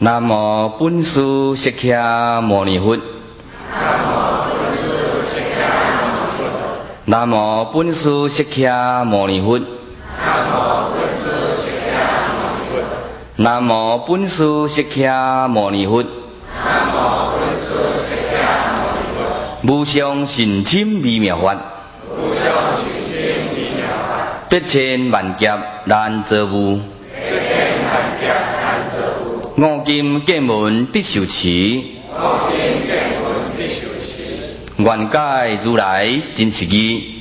南无本师释迦牟尼佛。南无本师释迦牟尼佛。南无本师释迦牟尼佛。无上甚深微妙法，百千万劫难遭遇。五金剑门得受持，愿解如来真实义。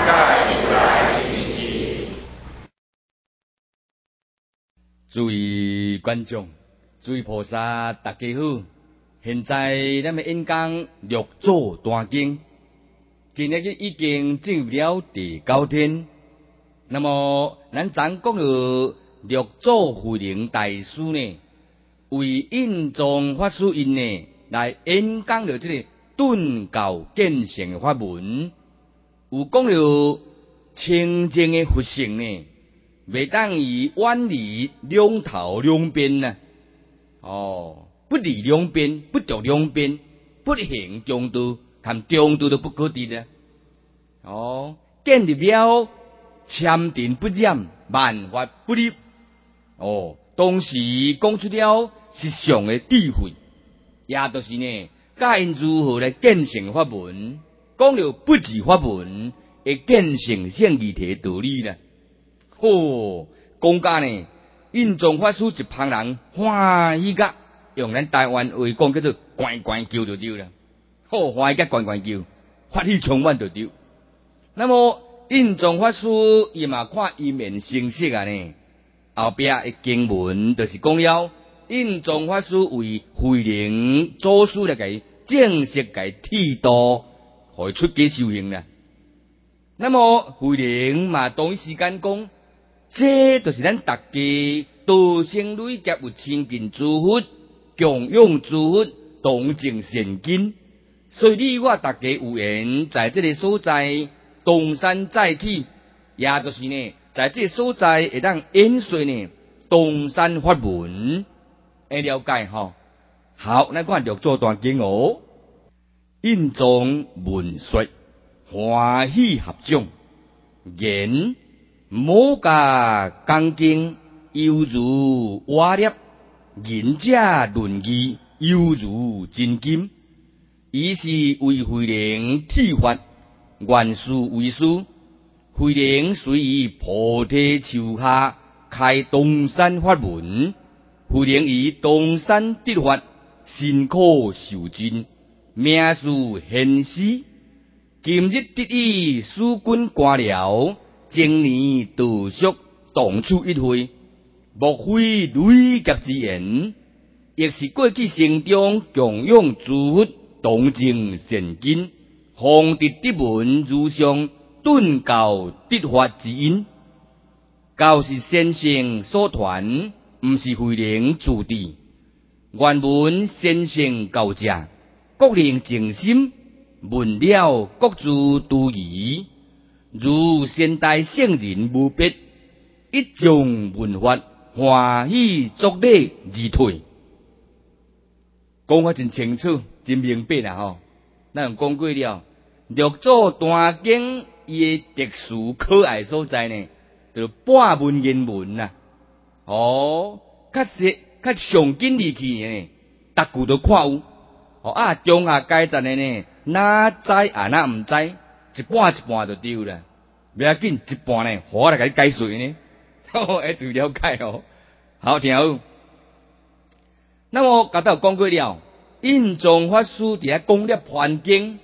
诸位观众，诸位菩萨，大家好！现在咱们演讲六祖坛经，今日已经进入了第9天。那么，咱昨讲了六祖慧能大师呢，为印宗法师因呢来演讲了这个顿教见性法门，有讲了清净的佛性呢，袂当以远离两头两边呐。不离两边，不着两边，不行中道，谈中道都不可得啊！建立了禅定不染，万法不立。同时讲出了实相的智慧，也就是呢，教因如何来见性法门，讲了不二法门的见性现义体道理啦。讲甲呢，印宗法师一旁人欢喜甲。用咱台湾话讲叫做关关叫就对了，欢喜甲关关叫，法喜充满就对。那么印宗法师伊嘛看一面成色啊呢，后壁的经文就是讲了印宗法师为慧能祖师来给正式给剃度，互伊出家修行啦。那么慧能嘛同一时间讲，这就是咱大家道生累劫有亲近诸佛。供养诸佛，同证善根，所以你我大家有缘在这个所在东山再起，也就是呢，在这个所在会当演说呢东山法门，会了解吼。好，咱看六祖坛经哦，印宗闻说，欢喜合掌，言摩轧钢经，犹如瓦砾。仁者论义，犹如真金。以是为慧能剃发，愿师为师。慧能随于菩提树下开东山法门。慧能于东山得法，辛苦受尽，名殊显示。今日得以诸君官僚，经年道宿，同处一会。莫非累劫之缘，亦是过去生中供养诸佛，同证善根，方得得闻如上顿教得法之因。教是先生所传，毋是慧能自持。愿闻先生教者，各令静心，闻了各自度疑。如先代圣人无别，一种闻法。欢喜作礼而退，讲法真清楚，真明白啦咱有讲过了，六祖坛经伊的特殊可爱所在呢，就是半文言文啦。较上紧离去呢，逐句都看有。中下阶层的呢，哪知哪毋知，一半一半就对啦。不要紧，一半呢，我来给你解说呢。会注意了解好听好。那么刚才有讲过了，印宗法师伫遐讲了梵经，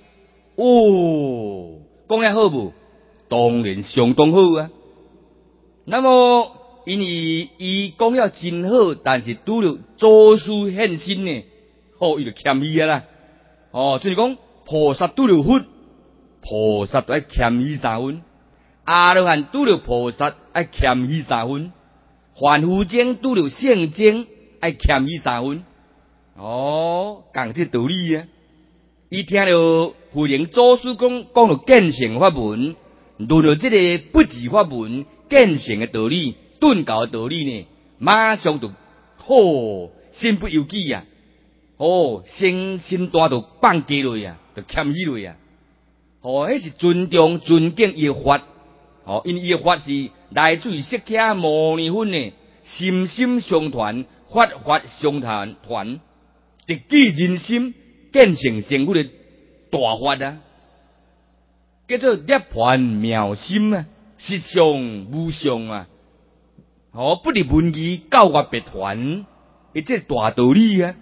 讲了好无？当然相当好啊。那么因为伊讲了真好，但是拄着祖师现身呢，伊就谦虚啊啦。就是讲菩萨拄着佛，菩萨都要谦虚3分。阿罗汉拄着菩萨，爱谦虚3分；凡夫精拄着圣精，爱谦虚3分。讲这道理啊！伊听了慧能祖师讲到见性法门，论到这个不二法门见性的道理、顿教的道理呢，马上就身不由己啊，身段就放低落啊，就欠起落啊，迄是尊重尊敬伊诶法，因为伊诶法是来自于释迦牟尼佛呢，心心相传，法法相传，直记人心，见性成佛诶大法啊，叫做涅槃妙心啊，实相无相啊，不离文义，教化别传，这大道理啊，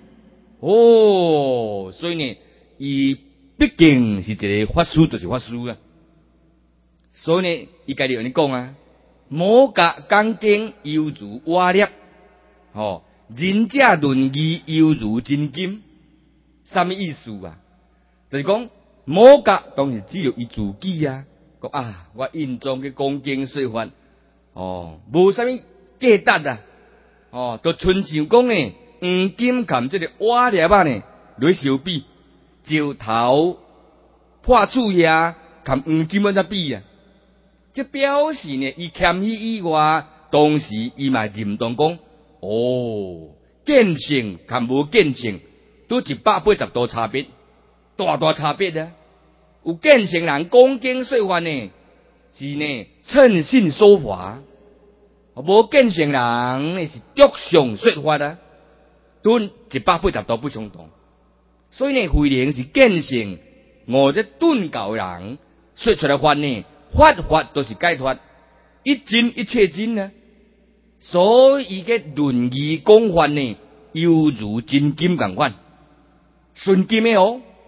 所以呢，伊毕竟是一个法师，就是法师啊。所以呢，伊家己有安尼讲啊，摩轧讲经犹如瓦砾，仁者论义犹如真金。什么意思啊？就是讲摩轧当然只有伊自己啊，讲啊，我印宗去讲经说法，无啥物价值啊，就亲像讲呢，黄金含这个瓦砾啊呢，来相比，石头破处呀，含黄金怎比啊？这表示呢，伊谦虚以外，同时伊嘛认同讲，见性含无见性，都180度差别，大差别啊！有见性人讲经说法呢，是呢称信说法；无见性人呢是着相说法啊，都180度不相同。所以呢，慧能是见性，这顿教人说出来法呢。法都是解脱，一真一切真啊！所以个论义讲法呢，犹如真金共款，纯金的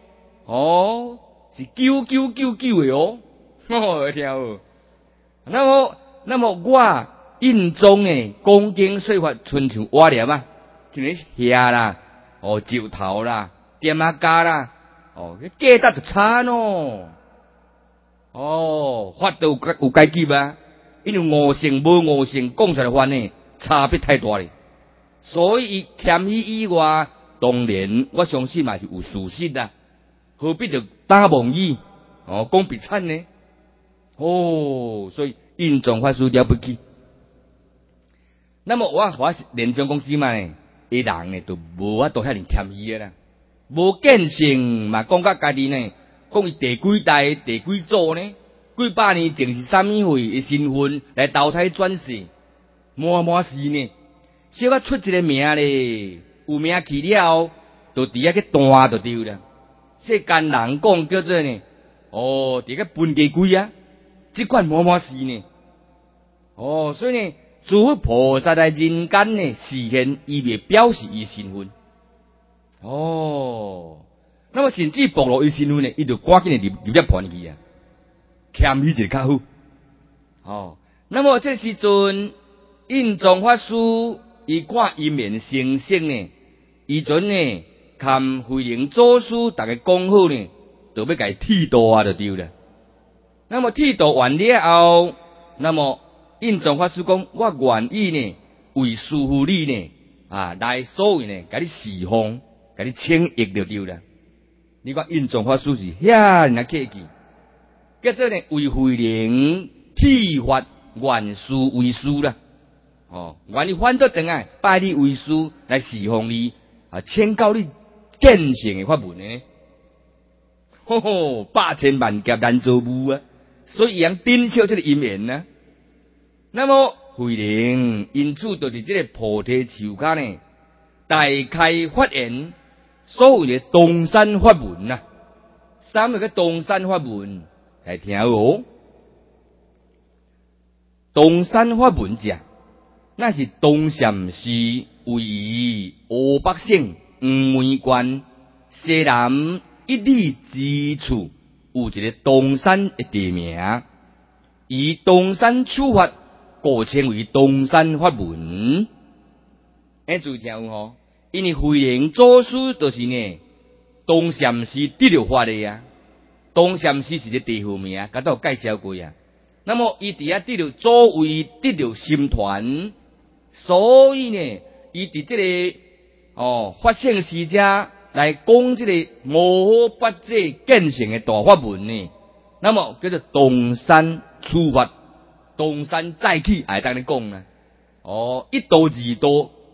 是999的听有。那么我印宗呢，讲经说法亲像瓦砾啊，一个遐啦，石头啦，点仔加啦，价值就差咯。法都有阶级啊，因为悟性无悟性讲出来法呢，差别太大了。所以谦虚以外，当然我相信嘛是有事实啊，何必就打妄语讲别惨呢？所以印宗法师了不起。那么我连上讲之嘛呢，人呢都无法度遐尼谦虚啦，无见性嘛，讲甲家己呢。讲伊第几代、第几祖呢？几百年前是啥物位的身份来投胎转世？满是呢，小可出一个名咧，有名去了，就伫遐去断就对了。世间人讲叫做呢，伫遐分家规啊，即款满是呢。所以呢，诸佛菩萨在人间呢示现，伊未表示伊身份。那么甚至暴露伊身份呢，伊就赶紧入涅槃去啊，谦虚就较好。那么这时阵印宗法师伊看一面成色呢，伊阵呢，含慧能祖师大家讲好呢，就要甲伊剃度啊，就对了。那么剃度完了后，那么印宗法师讲，我愿意呢，为师父你呢，来所谓呢，甲你侍奉，甲你请益就对了。你看印宗法师是遐尼客气，叫做呢为慧能剃发愿师为师啦，愿意反倒等来拜你为师来侍奉你，请教你见性的法门呢，百千万劫难做无啊，所以人珍惜这个因缘呢。那么慧能因此就伫这个菩提树下呢，大开法言。所谓的东山法门啊，什么个东山法门？来听哦。东山法门者，那是东禅师为湖北省黄梅县西南一里之处，有一个东山的地名，以东山处法，故称为东山法门。注意听有因为慧能祖师就是呢，东禅师得了法的呀。东禅师是个地号名，刚才有介绍过呀。那么伊伫遐得了座位，得了心团，所以呢，伊伫这个法性使者来讲这个无法界见性的大法门呢。那么叫做东山出法，东山再起，当你讲啊。一道二道。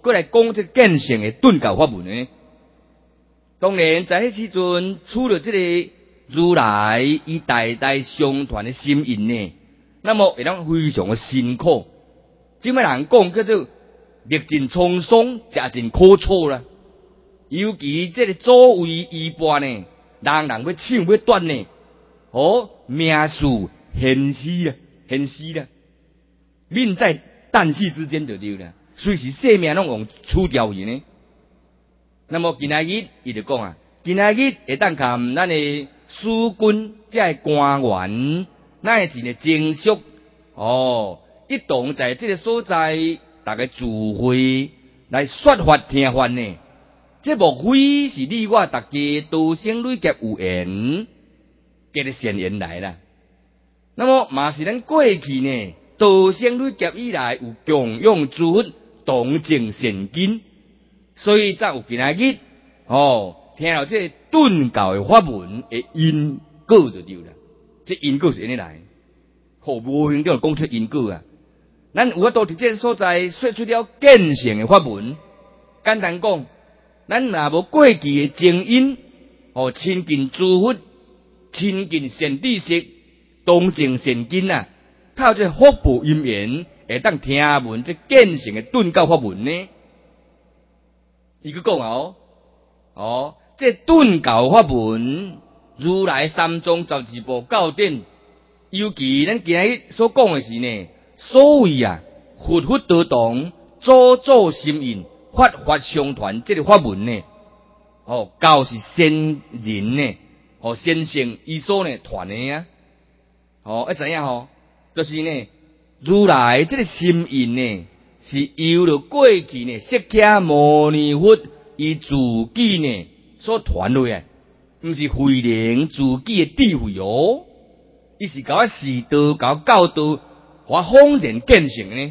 过来讲这见性的顿教法门呢？当然，在迄时阵，除了这个如来以代代相传的心印呢，那么会当非常的辛苦。即摆人讲叫做历尽沧桑，食尽苦楚啦。尤其这个座位衣钵呢，人要抢要断呢，命数现死啊，现死啦！命在旦夕之间就对了，随时性命拢用除掉伊呢。那么今仔日伊就讲啊，今仔日会当看咱的师君，即个官员，乃是呢精俗一同在这个所在，大家聚会来说法听法呢。这莫非是你我大家道生累劫有缘，结的善缘来啦。那么嘛是咱过去呢，道生累劫以来有供养诸佛同证善根，所以才有今仔日听到这顿教的法门的因果就对了。这因果是安尼来，无形中讲出因果啊。咱有法度伫这所在说出了见性的法门，简单讲，咱若无过去的正因，亲近诸佛，亲近善知识，同证善根啊，靠这福报因缘，会当听闻这见性的顿教法门呢。伊去讲这顿教法门，如来三藏十二部教典，尤其咱今日所讲的是呢，所谓啊，佛佛得同，祖祖心印，法法相传，这个法门呢，教是先人呢，先生伊所呢传的啊，要知影就是呢，如来这个心印呢，是由了过去呢，释迦牟尼佛伊自己呢所传落来，毋是慧能自己的智慧伊是甲我示道，甲我教导，我方然见性呢。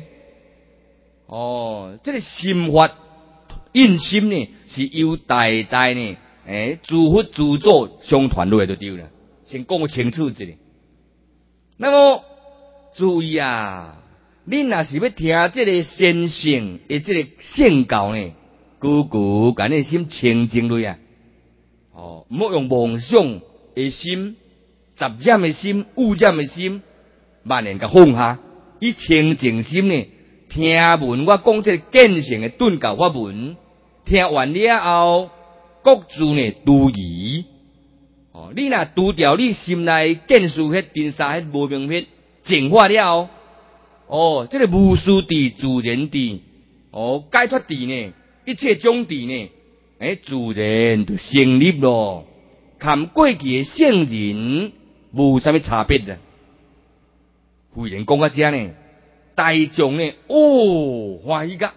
这个心法印心呢，是由代代呢，诸佛诸祖相传落来就对了。先讲清楚一下。那么注意啊，你若是要听这个先圣的这个圣教呢，久久把你心清净落啊。唔好用妄想的心、杂染的心、污染的心，万年甲放下，以清净心呢，听闻我讲这个见性的顿教法门，听完了后，各自呢除疑。你若除掉你心内见识迄尘沙迄无明迄净化了后，这个无私地、自然地，解脱地呢，一切种地呢。自然就成立咯，跟过去的圣人无啥物差别的。忽然讲到这呢，大众呢，欢喜甲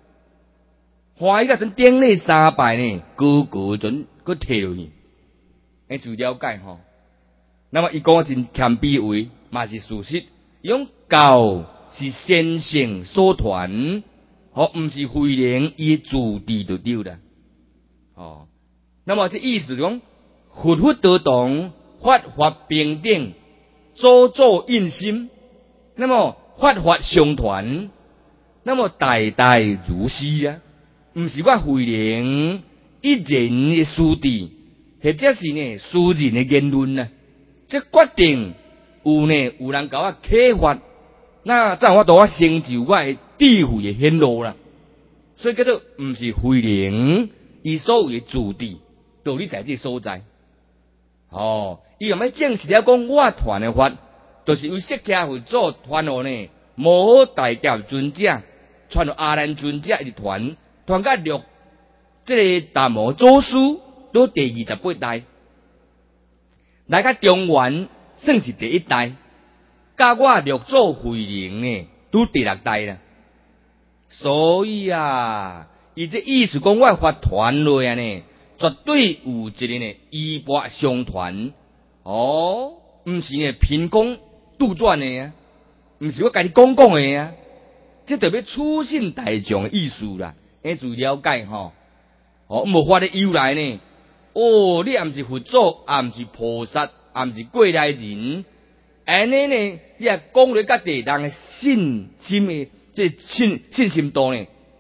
阵顶礼三拜呢，个阵佫摕落去，就了解那么伊讲真谦卑为，嘛是事实。伊讲教是先圣所传，毋是慧能伊自地就对了。那么这意思就是讲，佛佛得同，法法平等，祖祖印心，那么法法相传，那么代代如是啊，毋是我慧能一人的师弟，或者是呢私人的言论啊，这决定有人甲我启发，那才有法度我成就我的智慧的显露啦，所以叫做毋是慧能。伊所谓的主地，道理在这所在。伊用要证实了讲，我传的法，就是为释迦佛祖传落呢，无大教尊者，传到阿难尊者一直传到六这个达摩祖师都第28代，来到中原算是第1代，甲我六祖慧能呢，都第6代啦。所以啊。伊这意思讲，我法传落啊呢，绝对有一个呢衣钵相传，毋是呢凭空杜撰的啊，毋是我家己讲的啊，这特别促进大众的意思啦，自了解无法的由来呢，你也毋是佛祖，也毋是菩萨，也毋是过来人，安尼呢，你也讲了甲地人的信心的这信心度呢。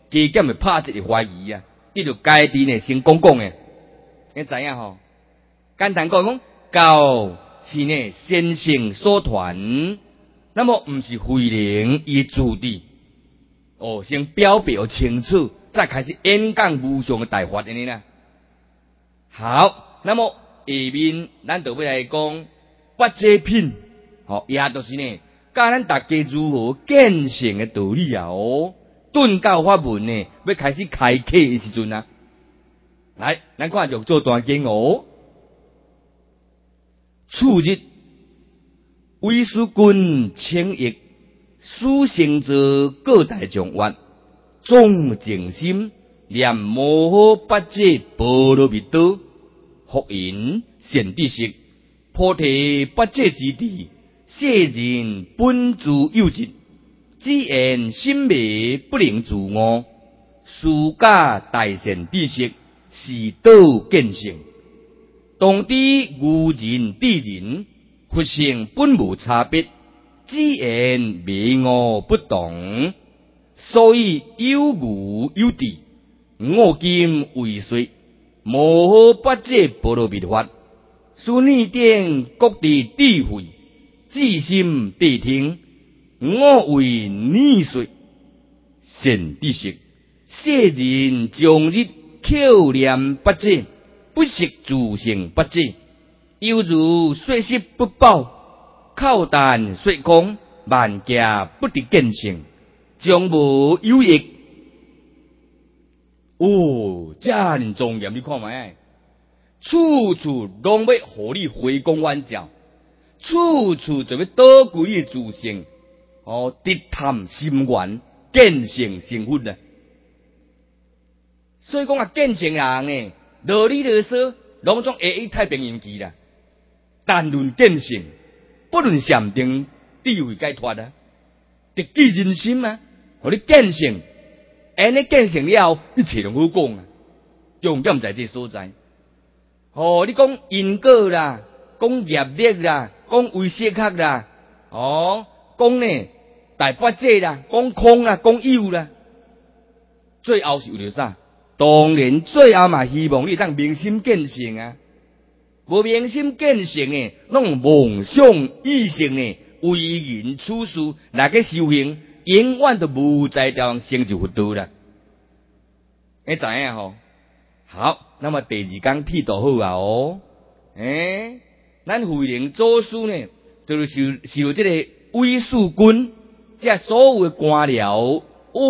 加减会拍一个怀疑啊，你就家己呢先讲讲诶，你知影吼？简单讲，教是呢先生所传，那么毋是慧能伊主地。哦，先表表清楚，再开始演讲无上的大法安尼啦。好，那么下面咱就要来讲八戒品，也就是呢，教咱大家如何见性的道理啊！哦，顿教法门呢，要开始开课的时阵啊，来，咱看玉做段经哦。次日，韦师君请役。书生者各大众曰：众静心，念摩诃八戒波罗蜜多，福因善知识，菩提八戒之地，世人本自有情，只言心昧不能自我，殊假大善知识，是道见性。当知愚人智人，佛性本无差别。只言迷我不懂，所以有愚有智。我今为说摩诃八戒波罗蜜法，使逆定各地智慧，至心谛听。我为你说善知识，世人终日口念八戒，不识自性八戒，犹如说食不饱。口淡说空，万家不得见性，将无有益。哦，这样庄严，你看卖，处处拢要互你回光返照，处处就要倒归你自性，直探心源，见性成佛啊！所以讲啊，见性人呢，啰里啰嗦，拢总会太平洋期啦。但论见性。不论禅定智慧解脱啊，直记人心啊，互你见性，安尼见性了后，一切拢好讲啊。重点在这所在。你讲因果啦，讲业力啦，讲唯识学啦，讲呢大八戒啦，讲空啦，讲有啦，最后是为了啥？当然最后嘛，希望你当明心见性啊。无明心见性诶，拢妄想意性诶，为人处事来个修行，永远都无在条成就佛道啦。你知影吼？好，那么第二讲剃度好啊哦，咱慧能祖师呢，就是受这个韦世君，这所有的官僚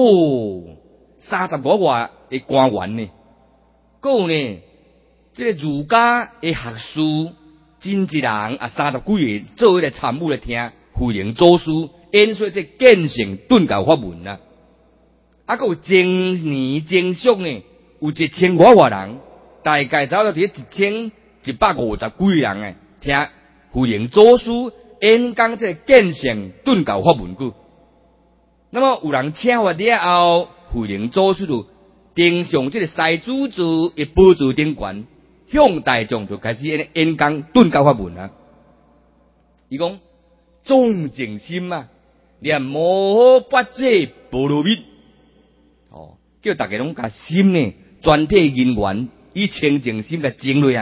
，30多外的官员呢，够呢。这个儒家的学士真一人啊，30几个做伙来参悟来听慧能祖师演说这见性顿教法门啊，还有前年前续呢，有1000多外人，大概差不多1150几个人诶，听慧能祖师演讲这见性顿教法门句。那么有人请法了后，慧能祖师就登上这个西主子的宝座顶悬。向大众就开始演讲顿教法门啊！伊讲众静心啊，念摩诃八戒波罗蜜，叫大家拢甲心呢，全体人员以清净心来静落啊！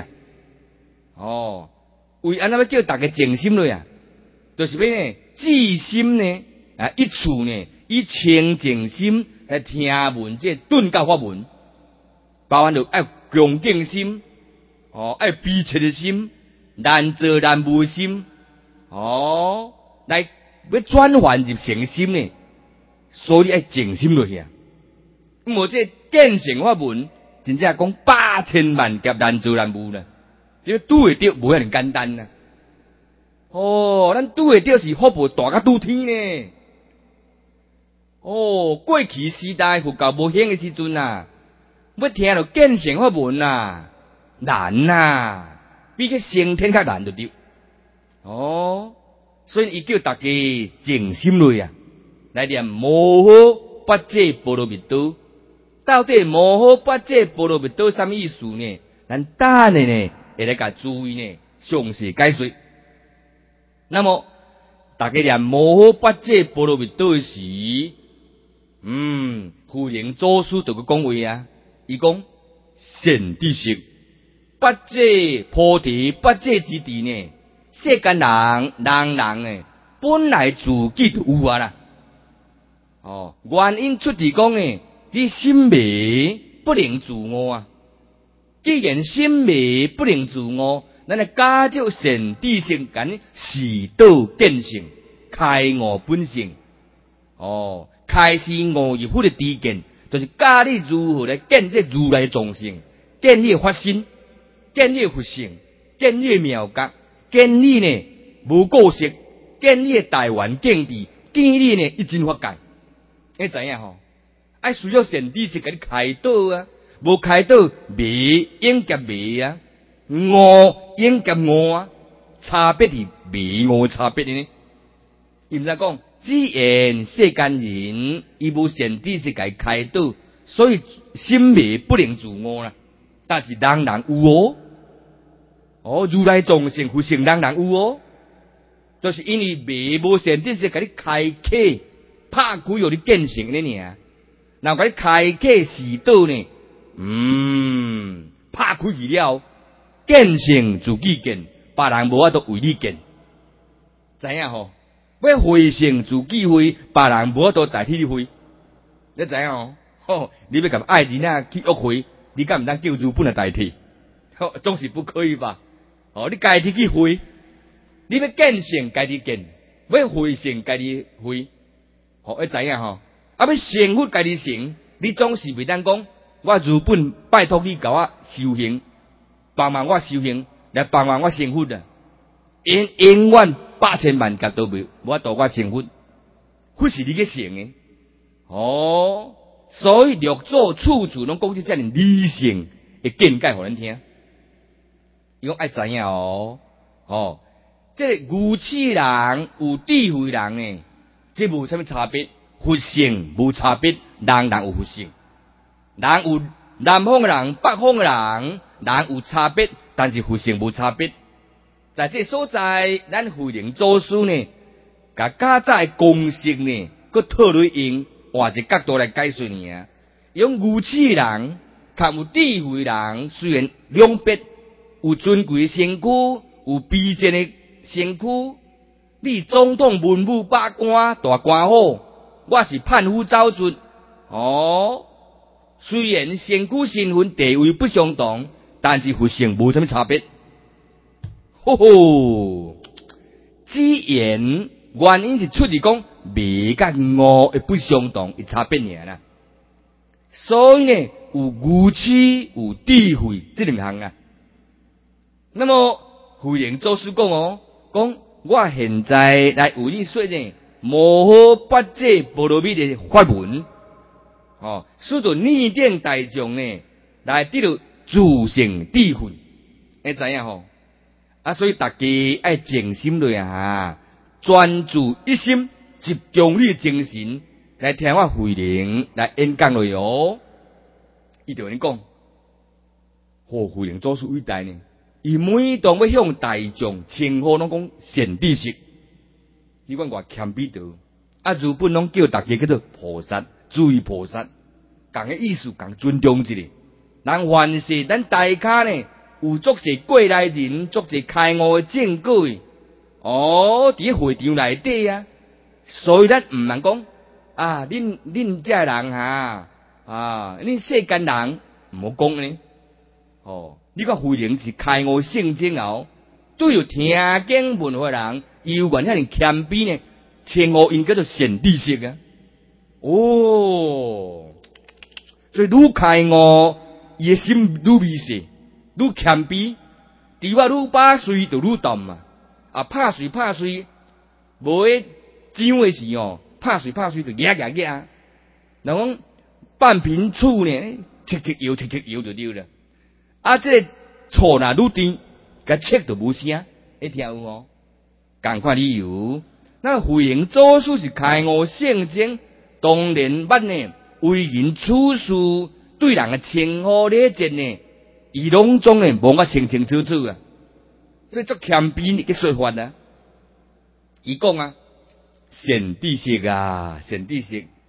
为安怎要叫大家静心落啊？就是要呢，至心呢一处呢，以清净心来听闻这顿教法门，包含着爱恭敬心。爱悲切的心，难做难无心，来要转换入诚心呢，所以爱静心落去啊。无这见性法门，真正讲8000万劫难做难无啦，因为拄会着无遐尼简单呐。咱拄会着是福报大甲拄天呢。过去时代佛教无兴的时阵啊，要听到见性法门啊。难呐，比个升天较难就对。所以伊叫大家静心来啊，来念摩诃八戒波罗蜜多。到底摩诃八戒波罗蜜多什么意思呢？咱等下呢会来甲注意呢详细解说。那么大家念摩诃八戒波罗蜜多时， 慧能祖师就去讲话啊，伊讲善知识，八戒菩提八戒之地呢，世间人呢，本来自己就有啊啦。原因出自讲呢，你心迷不能自我啊。既然心迷不能自我，咱来加少善知识，讲示道见性，开悟本性。开示悟入佛的知见，就是教你如何来见这如来众生，见你的法身，见你的佛性，见你的妙觉，见你呢无过失，见你的大圆境地，见你呢一真法界。你知影吼？爱需要善知识给你开导啊，无开导迷应甲迷啊，悟应甲悟啊，差别是迷悟差别的呢。伊毋知讲，只言世间人伊无善知识给开导，所以心迷不能自我啦。但是人人有如来众生佛性人人有就是因为迷无善知识给你开启。拍开有你见性呢尔，若甲你开启示道呢？拍开去了，见性自己见，别人无法度为你见，知影吼？要会性自己会，别人无法度代替你会，你知影吼？你要甲爱人啊去约会，你敢毋当叫日本来代替？总是不可以吧？你家己去会，你要见性家己见，要会性家己会。要知影吼，要成佛家己成，你总是袂当讲，我日本拜托你甲我修行，帮忙我修行，来帮忙我成佛啊！永远8000万劫都无法度我成佛，佛是你去成的。所以六祖处处拢讲出遮尔理性的见解互咱听。伊讲爱知影这愚痴人有智慧人呢？这无啥物差别，佛性无差别，人人有佛性。人有南方的人、北方的人，人有差别，但是佛性无差别。在这所在，咱慧能祖师呢，甲加早的公式呢，佮套落用换一个角度来解说尔。用愚痴人，较有智慧人，虽然两别，有尊贵的身躯，有卑贱的身躯。你总统文武百官大官好，我是叛夫走卒。虽然身躯身份地位不相同，但是佛性无什么差别。只言原因是出自讲迷甲悟的不相同的差别尔啦。所以呢，有愚痴有智慧这两项啊。那么慧能祖师讲讲。我现在来为你说呢，摩诃八戒波罗蜜的法文，使得逆境大众呢来得到自性智慧，你知影吼？所以大家爱静心落啊，专注一心，集中你精神来听我慧能来演讲内容。伊就安尼讲，慧能祖师伟大呢。伊每当要向大众称呼，拢讲善知识，你看我谦卑道，日本拢叫大家叫做菩萨，注意菩萨，共个意思，共尊重一下。人凡是咱大家呢，有足侪过来人，足侪开悟的证据，伫会场内底啊，所以咱毋能讲恁这人恁世间人毋好讲呢，你看慧能是开悟圣经后，对有听经闻法人，伊有愿遐尼谦卑呢，称呼因叫做善知识啊。所以愈开悟，伊的心愈微细，愈谦卑，除我愈把水就愈淡嘛。拍水，无迄涨的时拍水就压。人讲半瓶醋呢，切摇就对了。这个醋若愈甜，甲切就无声，你听有共款理由。那慧能祖师是开悟圣经，当然捌呢，为人处事对人的称呼礼节呢，伊拢总呢摸个清清楚楚啊。所以足谦卑嘅说法啊。伊讲善知识啊，善知识，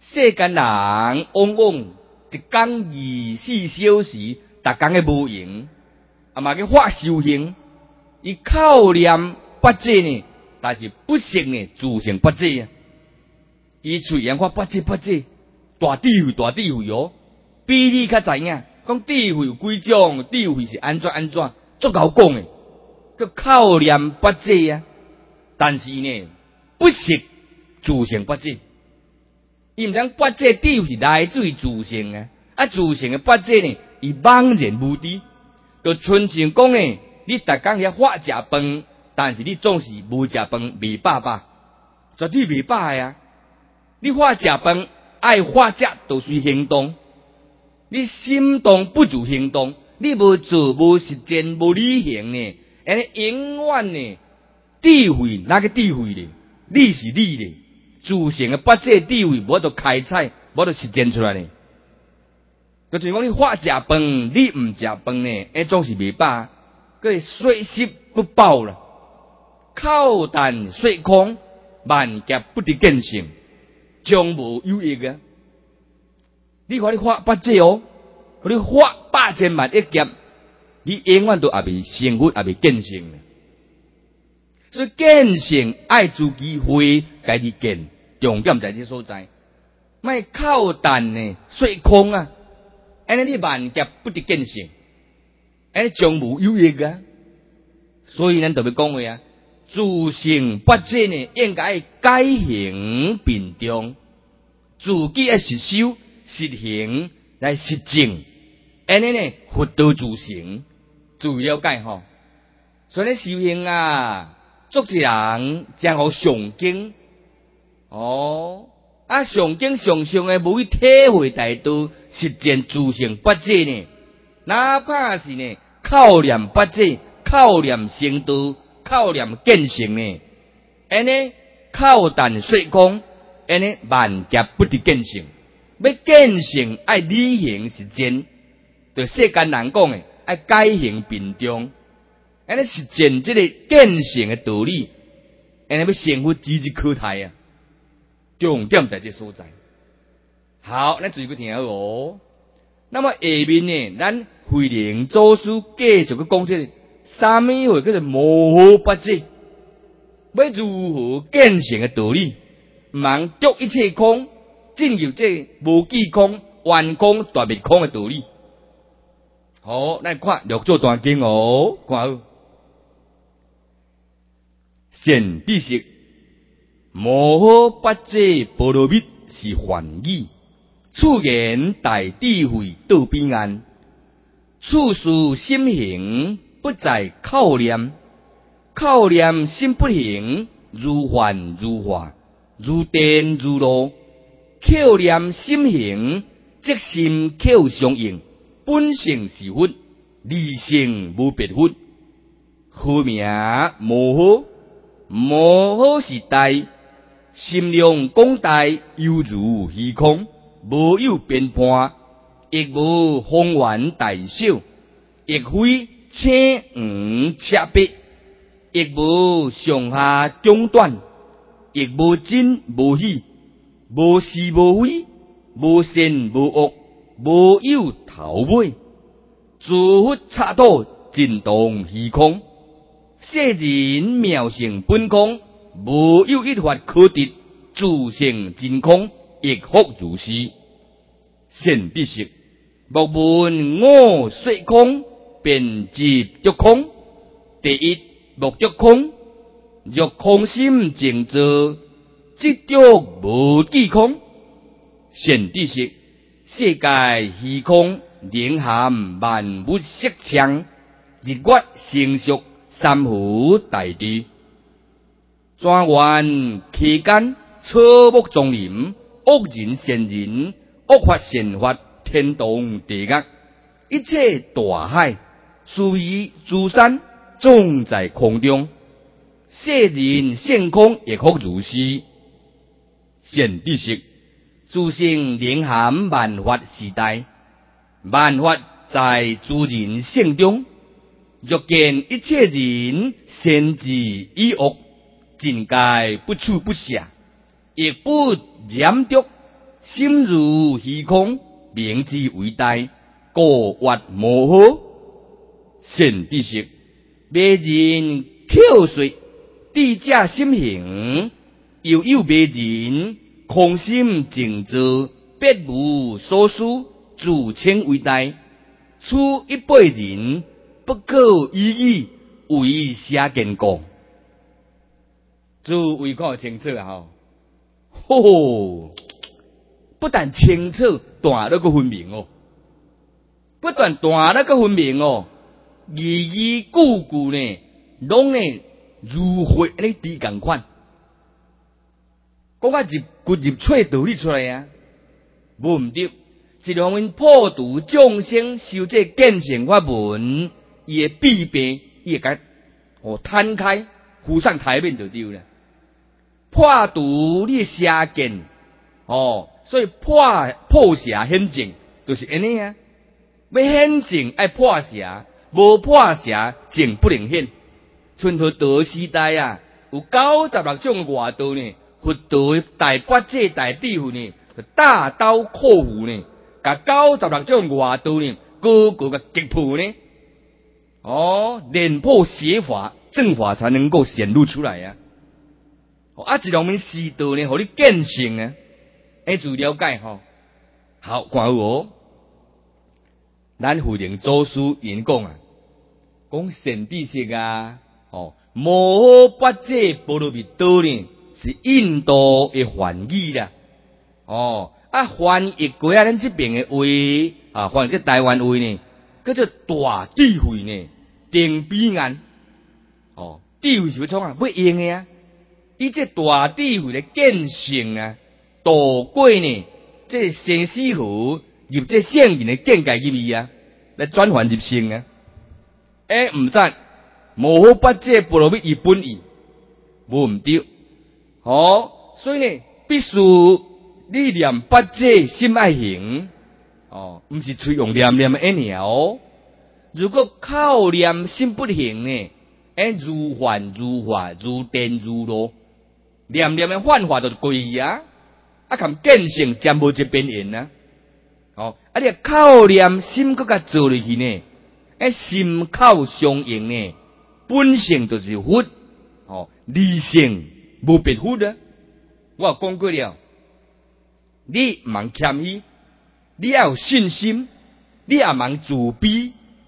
世间人往往一天24小时，逐工嘅无闲，嘛去发修行，伊靠念八戒呢，但是不识呢自性八戒啊。伊嘴言发八戒，大智慧哦，比你较知影，讲智慧有几种，智慧是安怎，足够讲诶，佮靠念八戒啊。但是呢，不识自性八戒，伊毋知八戒智慧是来自于自性啊，自性诶八戒呢，伊茫然无知，就亲像讲呢，你逐工遐发食饭，但是你总是无食饭，未饱，绝对未饱啊。你发食饭爱发食，就随行动。你心动不如行动，你无做无实践无履行呢，安尼永远呢智慧哪个智慧咧？你是你咧，自性嘅八戒智慧无得开采，无得实践出来呢。就像讲你发食饭，你毋食饭呢，总是未饱，佮水湿不饱啦，口淡水空，万劫不得见性，将无有益啊！你看你发八戒哦，你发8,000万一劫，你永远都也未成佛，也未见性。所以见性爱自己会家己见，重点在这所在。莫口淡呢，水空啊！安尼你万劫不得见性，安尼将无有益啊！所以咱特别讲话啊，自性八戒呢，应该改行并重，自己要实修实行来实证，安尼呢佛道自成，自了解吼。所以修行啊，做一人将好上经哦。上经上上诶，无去体会大道，实践自性八戒呢。哪怕是呢，靠念八戒，靠念成道，靠念见性呢。安尼靠淡水空，安尼万劫不得见性。要见性，爱履行实践。对世间人讲诶，爱改行并重。安尼实践这个见性诶道理，安尼要成佛指日可待啊！重点在这所在。好，咱注意去听哦。那么下面呢，咱慧能祖师继续去讲这个什么话叫做无八戒，要如何见性的道理，唔通捉一切空，进入这无记空、完空、大灭空的道理。好，咱看六祖断经哦，看好。显知识。无八戒波罗蜜是梵语，此言大智慧到彼岸。处事心行不在靠念，靠念心不行，如幻如化，如电如露。靠念心行，即心靠相应，本性是佛，离性无别佛。好名无好，无好是大。心量广大，犹如虚空，无有变判，亦无方圆大小，亦非青黄赤白，亦无上下中短，亦无真无虚，无是无非，无善无恶，无有头尾，自佛刹土，尽动虚空，世人妙性本空。无有一法可得，自性真空，亦复如是。显知识，莫闻我说空，便即着空。第一，莫着空，若空心静坐，即着无记空。显知识，世界虚空，凝含万物色相，日月星宿，三伏大地。全缘期间，草木丛林，恶人善人，恶法善法，天动地狱，一切大海，殊于诸山，总在空中。世人现空，亦复如是。显知识，自性凝含万法时代，万法在诸人性中。若见一切人善自以恶，尽皆不处不下，亦不染着， 心如虚空，名之为大，故曰无好。善知识，迷人巧说，智者心行，又有迷人空心静坐，别无所思，自称为大。此一辈人，不可以语，为邪见讲。诸位看清楚啊！吼，不但清楚，大那个分明哦，不但大那个分明哦，字字句句呢，拢呢如血安尼滴共款，讲啊入骨入髓道理出来啊，无毋对。一方面破除众生修这见性法门，伊的弊病，伊会甲摊开，浮上台面就对了。破除你的邪见，所以破邪显正，就是安尼啊。要显正爱破邪，无破邪正不能显。春和道时代啊，有96种外道呢，佛道的大八戒、大智慧呢，大刀阔斧呢，甲96种外道呢，个个甲击破呢。练破邪法，正法才能够显露出来啊。一方面师道呢，互你见性啊，自了解吼。好，看好哦。咱佛人祖师言讲啊，讲善知识啊，摩诃跋遮波罗蜜多呢，是印度的梵语啦。翻译过啊，咱这边的话翻译个台湾话呢，叫做大智慧呢，定彼岸。智慧是要创啊，要用的啊。伊这大智慧的见性啊，度过呢，这生死河入这圣人的境界入去啊，来转换入性啊。毋知摩诃跋遮波罗蜜伊本意无毋对。所以呢，必须你念跋遮心爱行，毋是嘴用念念的尔哦。如果口念心不行呢，如幻如化，如电如露，念念的幻化就是鬼啊！含见性渐无一边缘啊！你口念心搁甲做落去呢，心口相应呢，本性就是佛，理性无别佛啊！我有讲过了，你茫谦虚，你要有信心，你也茫自卑。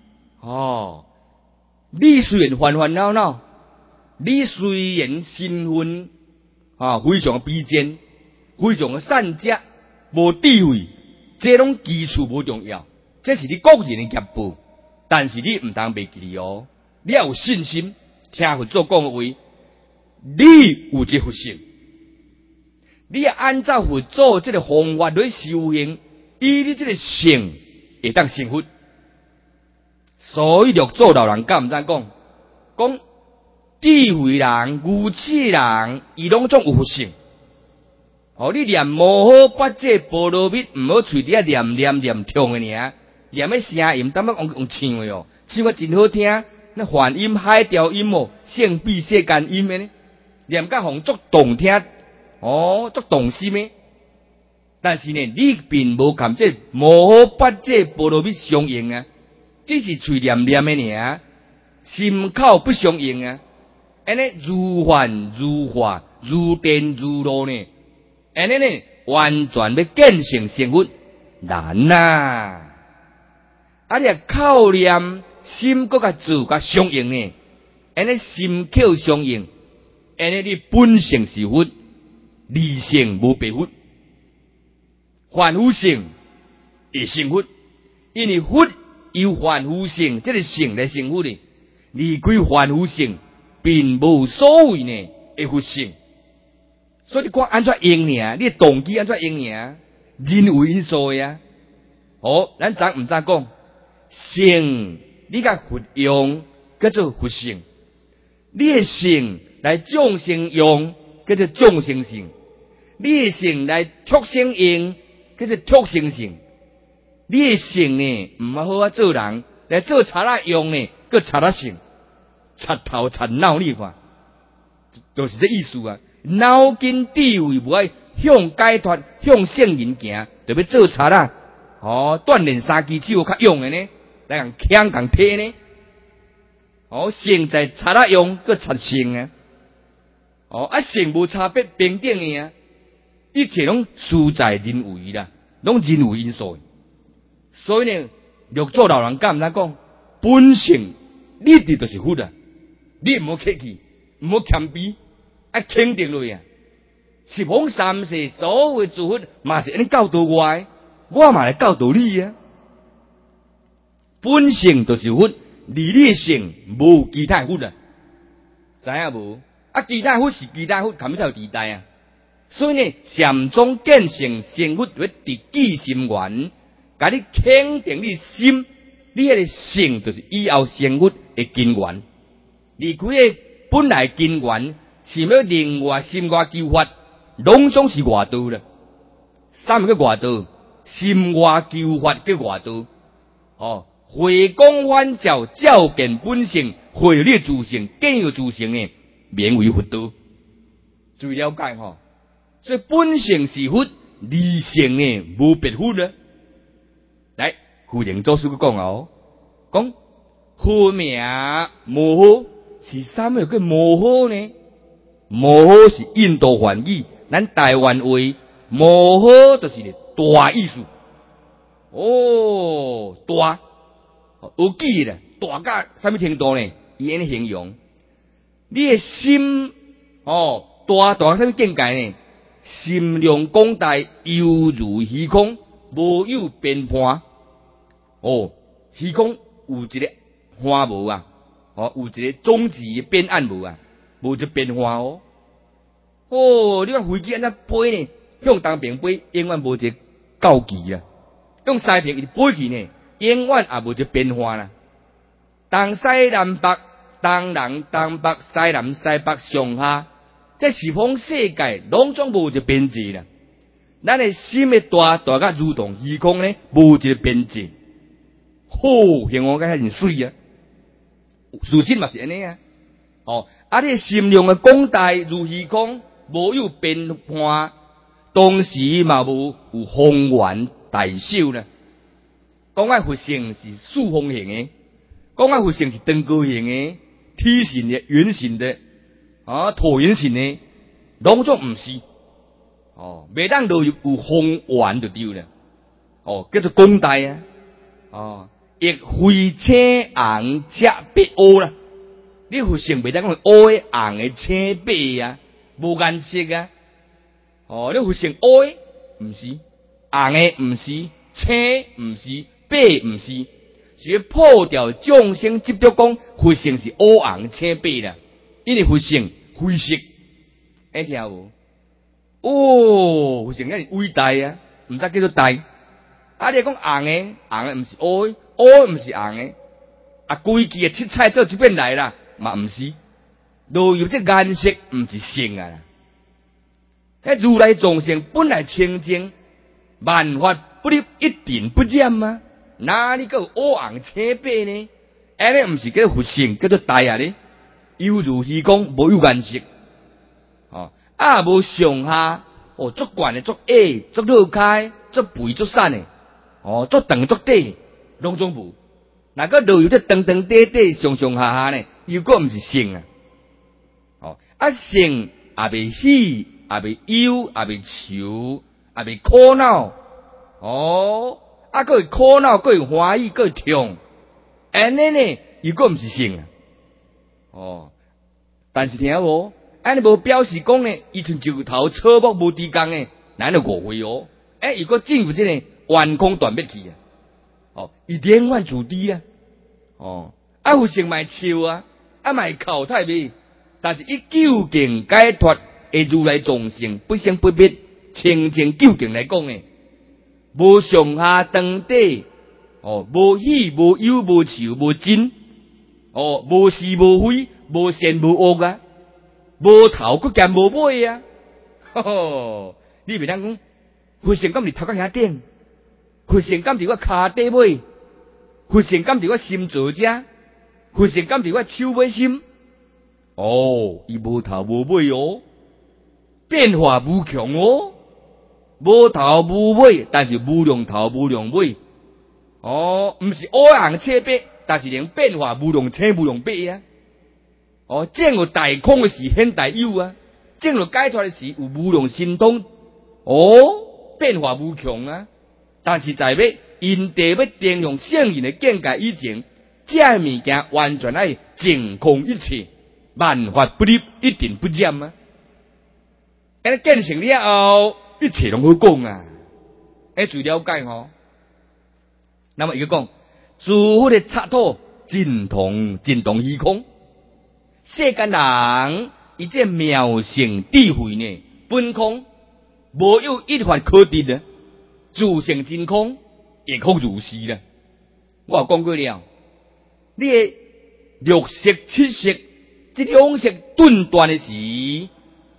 你虽然烦烦恼恼，你虽然身份非常卑贱，非常善良，无智慧，这拢基础无重要，这是你个人的业报。但是你毋通袂记哩哦，你要有信心，听佛祖讲的话，你有这佛性，你要按照佛祖这个方法来修行，以你这个性会当成佛。所以六祖老人敢毋知讲智慧人、愚痴人，伊拢总有佛性。你念摩诃跋遮波罗蜜，毋好喙底啊念痛的尔，念个声音，当要用唱的哦，唱个真好听，那梵音、海调音哦，圣臂世间音的呢，念甲互足动听，足动心的。但是呢，你并无含这摩诃跋遮波罗蜜相应啊，只是喙念念的尔，心口不相应啊。安尼如幻如化，如电如露呢？安尼呢，完全要见性成佛难呐！你口念心搁甲自甲相应呢？安尼心口相应，安尼你本性是佛，理性无别佛，凡夫性会成佛，因为佛由凡夫性这个性来成佛的，离开凡夫性。并无所谓呢，的佛性，所以你看安怎用呢？你的动机安怎用呢？人为因素呀。咱知毋知讲性？你甲佛用叫做佛性，你的性来众生用叫做众生性，你的性来畜生用叫做畜生性，你的性呢毋好啊做人，来做贼仔用呢，叫贼仔性。贼头贼脑，你看，就是这意思啊！脑筋智慧无爱向解脱、向圣人行，就要做贼啦。锻炼3支手较用的呢，来人抢共摕呢。胜在贼啦用，个贼胜啊。胜无差别平等的啊。一切拢事在人为啦，拢人为因素。所以呢，六祖老人家毋知讲，本性你哋就是佛啊，你唔好客气，唔好谦卑，肯定落啊。十方三世所有诸佛嘛是安尼教导我的，我嘛来教导你啊。本性就是佛，离你性无其他佛啊，知影无？其他佛是其他佛，含有地带啊。所以呢，禅宗见性成佛要直记心愿，甲你肯定你心，你迄个性就是以后成佛的根源。离开个本来根源，是要另外心外求法，拢总是外道啦。啥物叫外道？心外求法叫外道。回光返照，照见本性，回你自性，见有自性呢，免为佛道。注意了解吼。所以本性是佛，离性呢无别佛啦。来，慧能祖师讲讲佛名无好，是啥物叫无好呢？无好是印度梵语，咱台湾话无好就是大意思。大有记啦，大甲啥物程度呢？伊安尼形容，你的心大到啥物境界呢？心量广大，犹如虚空，无有变化。虚空有一个花无啊？有一个种子的变暗无啊？无一个变化你看飞机安怎飞呢？向东边飞，永远无一个高级啊。用西边一飞去呢，永远也无一个变化啦。东西南北，东南东北，西南西北，上下。这十方世界拢总无一个边界啦，咱的心的大甲如同虚空呢，无一个边界。形容甲遐真水啊！事实嘛是安尼啊。你的心量的广大如虚空，无有变化，同时嘛无有宏远大小啦。讲佛性是四方形的，讲佛性是长高形的、梯形的、圆形的。椭圆形呢，拢总毋是。袂当都有宏远就对了。叫做广大啊。亦非青红赤白乌啦。你佛性袂当讲乌的、红的、青白啊，无颜色啊。你佛性乌的毋是，红的毋是，青毋是，白毋是，是要破掉众生执着讲佛性是乌红青白啦。因为佛性灰色，听有？佛性那是伟大啊，毋知叫做大。你讲红的，红的毋是乌的，乌的毋是红的，规矩的七彩做一遍来啦，嘛毋是。都有这颜色，毋是性啊。迄如来众生本来清净，万法不离一定不染啊，哪里个乌红青白呢？安尼毋是叫佛性，叫做大啊咧。犹如虚空，无有颜色，无上下，足悬的、足矮、足绕开、足肥、足瘦的，足长、足短，拢总无。那个都有这长长短短、上上下下呢，又个毋是性啊。性也袂喜，也袂忧，也袂愁，也袂苦恼。个会苦恼，个会欢喜，个会痛。安尼呢，又个毋是性啊。但是听无，安尼无表示讲呢，伊像石头草木无地讲呢，咱就误会哦。如果进入这个圆空断灭去啊，伊永远自知啊。佛性卖笑啊，卖哭太美，但是伊究竟解脱的如来众生不生不灭清净究竟来讲呢，无上下长短，无喜无忧无愁无惊。无是无非，无善无恶啊，无头佫兼无尾啊！你袂当讲，佛性敢伫头壳遐顶，佛性敢伫我骹底尾，佛性敢伫我心座遮，佛性敢伫我手尾心。伊无头无尾变化无穷无头无尾，但是无量头无量尾。哦，毋是乌红赤白，但是能变化无量青无量白啊。哦，正有大空的时显大有啊，正有解脱的时有无量神通。哦，变化无穷啊。但是在要因地要定用圣人的见解以前，这物件完全爱净空一切，万法不离，一定不染啊。安尼见成了后，一切拢好讲啊。最了解吼。那么伊个讲，诸佛的刹土尽同虚空，世间人伊这妙性智慧呢，本空，无有一法可得的，自性真空，亦可如是啦。我也讲过了，你的六色、七色这两色顿断的时，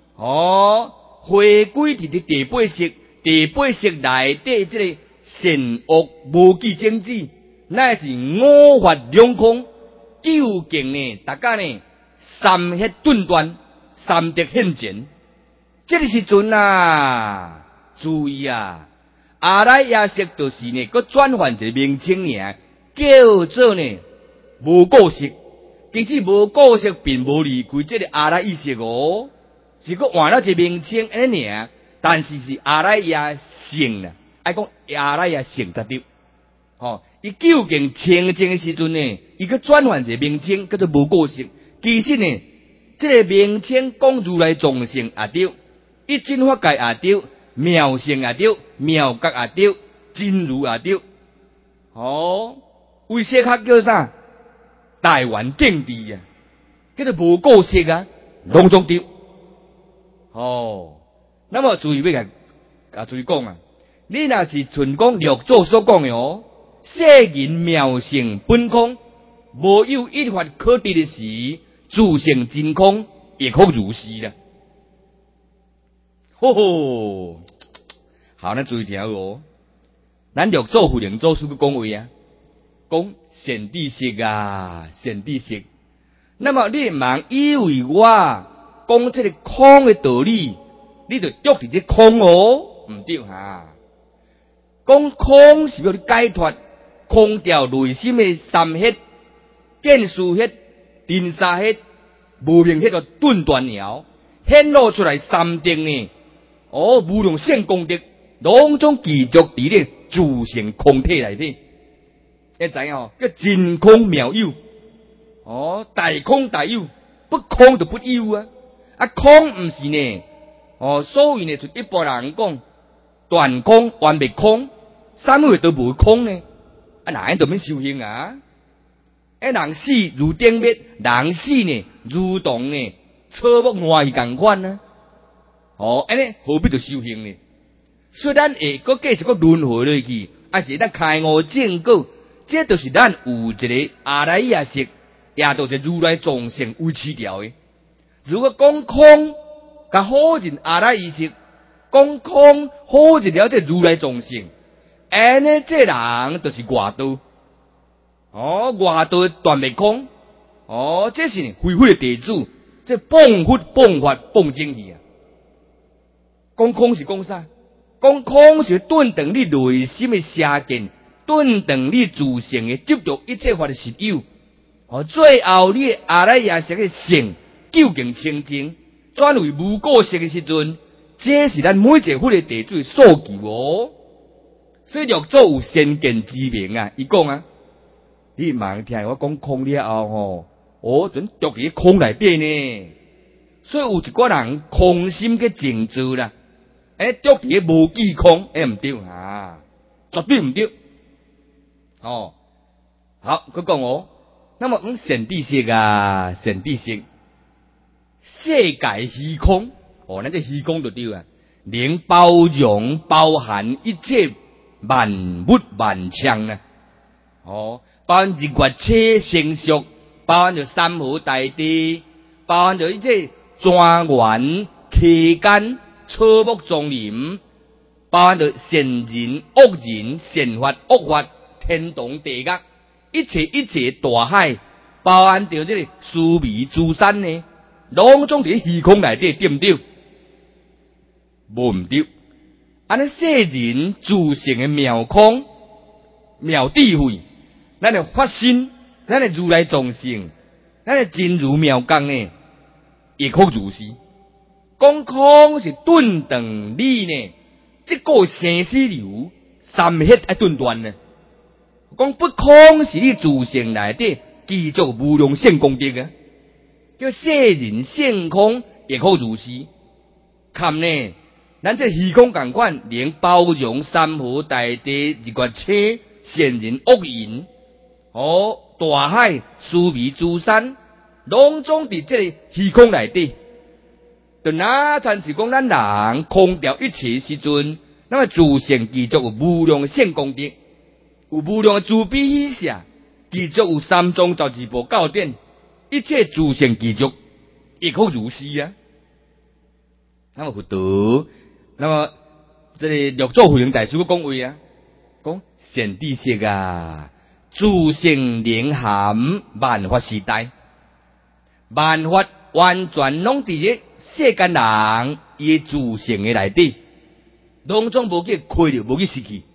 回归伫啲第八色，第八色内底这个善恶无记正知，乃是五法两空，究竟呢？大家呢？三黑顿断，三德现前。这个时阵啊，注意啊！阿赖耶识就是呢，佮转换一个名称尔，叫做呢无个色。其实无个色并无离开这个阿赖耶识哦，是佮换了一个名称安尼尔，但是是阿赖耶性啦。爱讲阿赖耶性才对。伊究竟清净的时阵呢，伊佮转换一个名称叫做无个色。其实呢，这个名称讲如来众生也对，一真法界也对，妙性也对，妙觉也对，真如也对。为说较叫啥？台湾境地啊，叫做无个色啊，拢总对。那么注意要甲注意讲啊，你若是纯讲六祖所讲的世人妙性本空，无有一法可得的时，自性真空，亦可如是啦。好，咱注意听哦。咱六祖慧能祖师讲话啊，讲善知识啊，善知识。那么你茫以为我讲这个空的道理，你就捉伫这空唔对哈。讲空是要你解脱，空掉内心的三黑、见识黑、定沙黑、无明黑个顿断了，显露出来三定呢。无量性功德，拢总继续伫咧自性空体内底。会知影叫真空妙有。大空大有，不空就不有啊。空毋是呢。所以呢，就一般人讲断空、完灭空，三位都无空呢。哪样都免修行啊？人死如灯灭，人死呢如同呢草木外共款啊。安尼何必就修行呢？虽然会搁继续搁轮回落去，还是咱开悟正果，这就是咱有一个阿赖耶识，也就是如来众生维持掉的。如果讲空，甲好人阿赖耶识，讲空好人了这如来众生，安尼这人就是外道。外道断灭空。这是呢非非的地主，这谤佛谤法谤正义啊。讲空是讲啥？讲空是顿断你内心的邪见，顿断你自性的执着一切法的实有。最后你的阿赖耶识的性究竟清净，转为无个性的时阵，这是咱每一个佛的地主所求。所以六祖有先见之明啊，伊讲啊，你茫听我讲空了后准捉伫空内底呢。所以有一寡人空心去静住啦。捉伫无记空，唔对啊，绝对唔对。好，佢讲那么善知识啊，善知识，世界虚空，咱这虚空就对啊，能包容包含一切万物万象啊。包含日月车成熟，包含着山河大地，包含着一切庄园期间。草木丛林，包含着善人、恶人、善法、恶法、天堂地狱，一切大海，包含着这个须弥诸山呢，拢总伫虚空内底，对不对？无唔对。 安尼世人自性的妙空、妙智慧，咱的发心，咱的如来藏性，咱的真如妙光呢，亦可如是。讲空是顿顿理呢，这个生死流三血爱顿断呢。讲不空是你自性内底继续无量性功德啊，叫世人性空亦可如是。看呢，咱这虚空共款，连包容山河大地、日月星、仙人恶人，大海、须弥、诸山，拢总伫这个虚空内底。就哪参是讲咱人空掉一切时阵，那么自性继续有无量性功德，有无量慈悲喜舍，继续有三藏十二部教典，一切自性继续，亦可如是啊。那么佛陀，那么这里六祖慧能大师讲话啊，讲善知识啊，自性灵含万法时代，万法完全拢伫咧世间人伊自性的内底，拢总无去亏着，无去失去。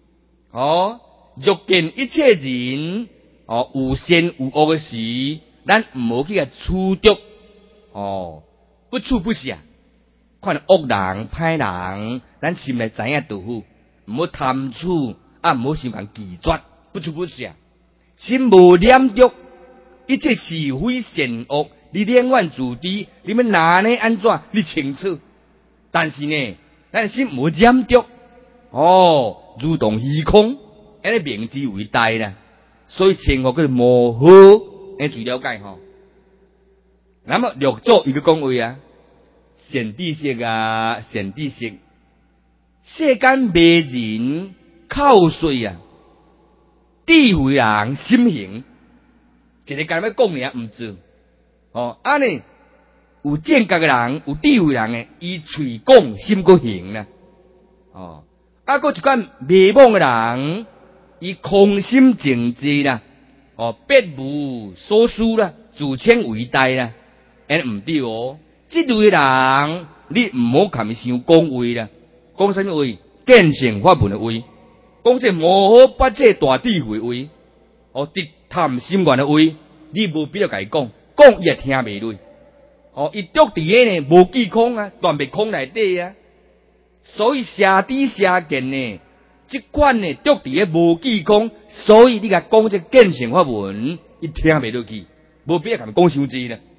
若见一切人有善有恶的时，咱唔好去甲处着，不处不下。看恶人歹人，咱心内知影就好，唔好贪取，唔好想讲拒绝，不处不下。心无念着一切是非善恶，你念愿自知，你们拿呢安怎？你清楚。但是呢，咱心无念着，如同虚空，安尼名之为大啦。所以千万个无好，你最了解吼。那么六祖伊个讲话啊。善知识啊，善知识，世间迷人口水啊，智慧人心行，一个干要讲尔唔做，安尼有正觉嘅人，有智慧人嘅，伊嘴讲心个行啦，个一款迷惘嘅人，伊空心静止啦，别无所思啦，自称为大啦，安尼唔对哦。这类人，你唔好含想讲话啦，讲什么话？见性法门的话，讲这无好八这大智慧话，直谈心愿的话，你无必要甲伊讲，讲伊也听袂落。伊捉伫个呢无记空啊，断灭空内底啊，所以舍知舍见呢，这款呢捉伫个无记空，所以你甲讲这见性法门，伊听袂落去，无必要甲伊讲伤济啦。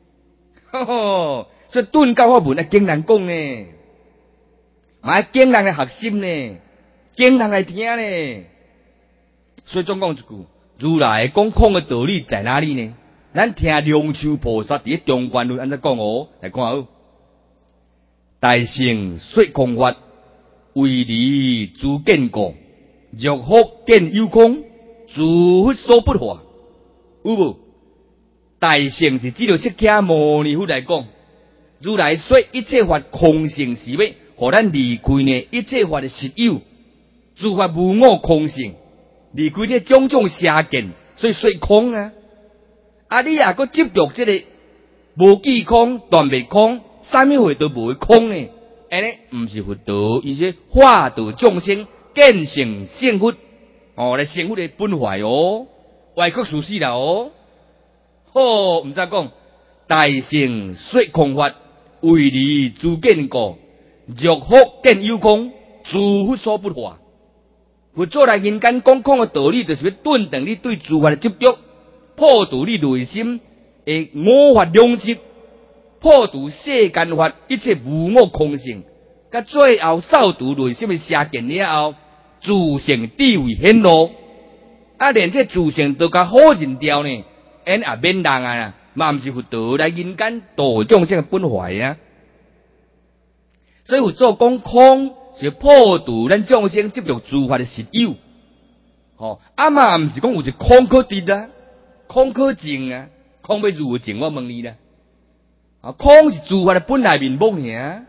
所以顿教法门要经人讲呢，嘛要经人来学心呢，经人来听呢。所以总讲一句，如来讲空的道理在哪里呢？咱听龙树菩萨伫中观论安怎讲来看好。大乘说空法，为离诸见过，若福见有空，诸所不化，有无？大乘是只着释迦牟尼佛来讲，如来说一切法空性是要，互咱离开呢一切法的实有，诸法无我空性，离开这种种邪见，所以说空啊。你也搁执着这个无记空、断灭空，啥物会都无空呢？安尼唔是佛道，而是化度众生见性成佛，来成佛的本怀歪曲事实啦唔知讲大乘说空法，为离诸见过，若福见有空，诸佛所不化。佛祖来人间讲空的道理，就是要顿断你对诸法的执着，破除你内心的我法两执，破除世间法一切无我空性，甲最后扫除内心的邪见了后，自性智慧显露，连这自性都甲好认掉呢。也免人啊，嘛毋是佛道来人间度众生的本怀啊。所以佛祖讲空是破除咱众生执着诸法的实有，嘛毋是讲有一空可得啊，空可证啊，空要如何证？我问你啦，空是诸法的本来面目尔。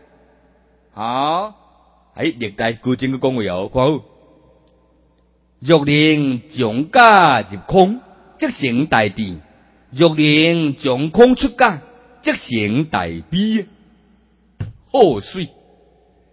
历代古经个讲话看好，若能将假入空，即成大智；若能将空出假，即成大悲。水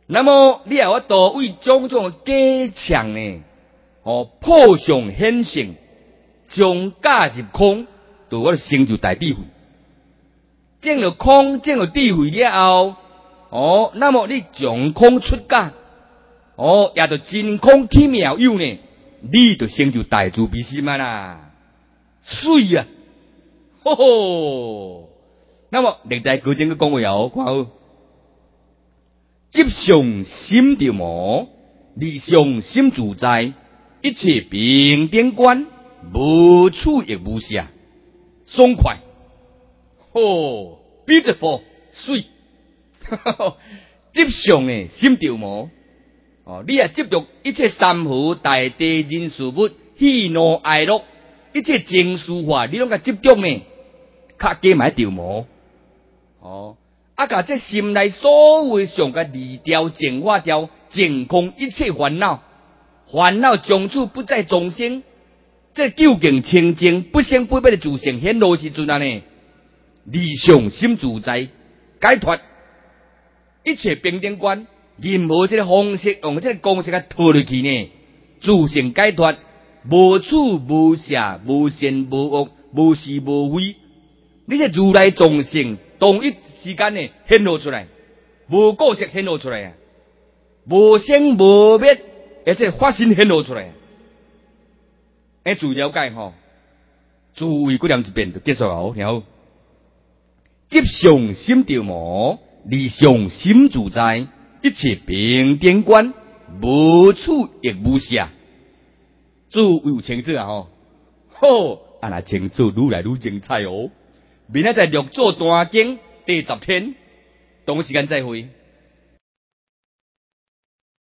那么你也有多为种种假象呢？破相显性，将假入空，对我成就大智慧。证了空，证了智慧了后，那么你将空出假，也就真空起妙有呢，你就成就大慈悲心啊啦，水啊，吼吼！那么历代古典嘅讲话有看好，即上心着魔，理上心自在，一切平等观，无处亦无暇，爽快，beautiful， 水，即上嘅心着魔，你也接触一切三福大地人事物，喜怒哀乐，一切情绪化，你拢甲接触呢，较加买着魔。甲这心内所有上个离掉净化掉净空一切烦恼，烦恼从此不再众生，这究竟清净不生不灭的自性显露时阵啊呢，理想心自在，解脱一切平等观，任何这个方式用这个公式甲套落去呢，自性解脱，无处无暇，无善无恶，无是无非，你这如来众生同一时间呢显露出来，无个性显露出来啊，无生无灭，而且发心显露出来。注意了解智慧嗰两一遍就结束了，然后即上心着魔，理上心自在，一切平等观，无处亦无暇。智慧有清楚啊那清楚愈来愈精彩明仔载六祖大经第10天，同时间再会。